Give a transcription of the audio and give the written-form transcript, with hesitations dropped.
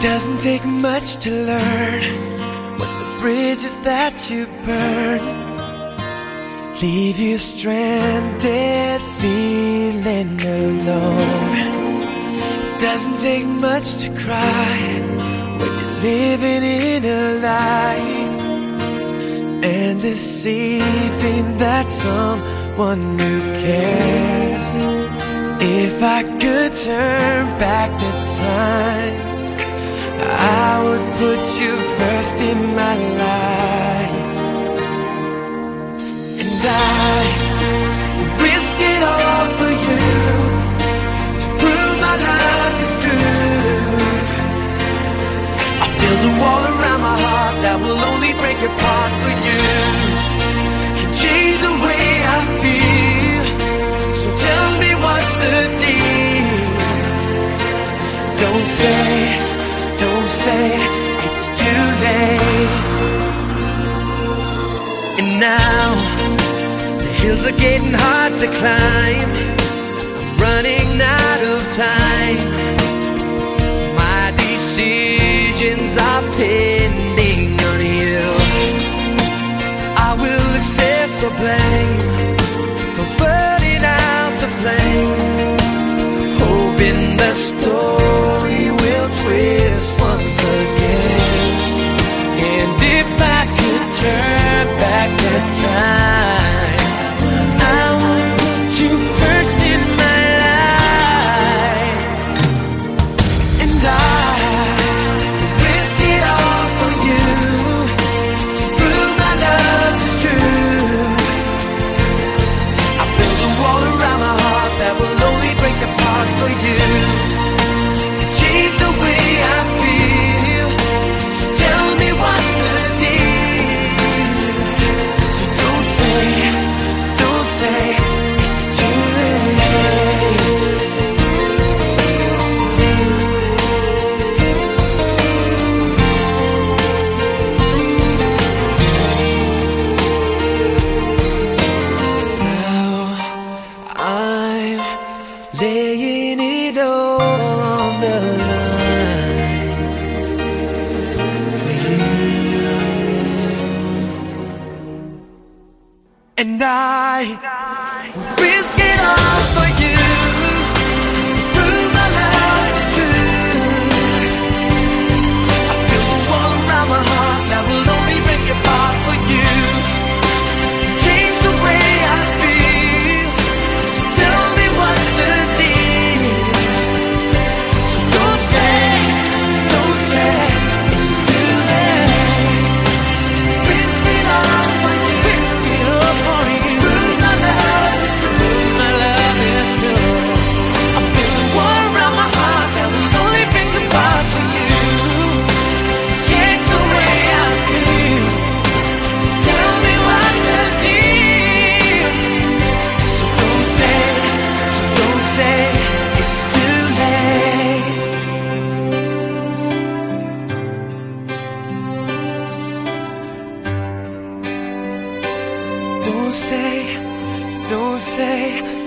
Doesn't take much to learn what the bridges that you burn leave you stranded, feeling alone. It doesn't take much to cry when you're living in a lie and deceiving that someone who cares. If I could turn back the time, I would put you first in my life, and I would risk it all for you to prove my love is true. I'll build a wall around my heart that will only break apart for you. Can change the way I feel, so tell me what's the deal. Don't say it's too late. And now the hills are getting hard to climb. I'm running out of time. My decisions are pending on you. I will accept the blame for burning out the flame, hoping the story will twist once again. And if I could turn back the time, I would put you first in my life, and I would risk it all for you to prove my love is true. I build a wall around my heart that will only break apart for you. Change the way I feel, so tell me what's the deal. So don't say it's too late. Now I'm laying it all on the line for you, and I would risk it all for you to prove my love is true. I built a wall around my heart that will only break apart for you. Change the way I feel, so tell me what's the deal. So don't say it's too late. Risk it all for you. Risk it all for you. Prove my love is true. My love is true. I built a wall around my heart that will only break apart for you. Change the way I feel, so tell me what's the deal. So don't say it's too late. Don't say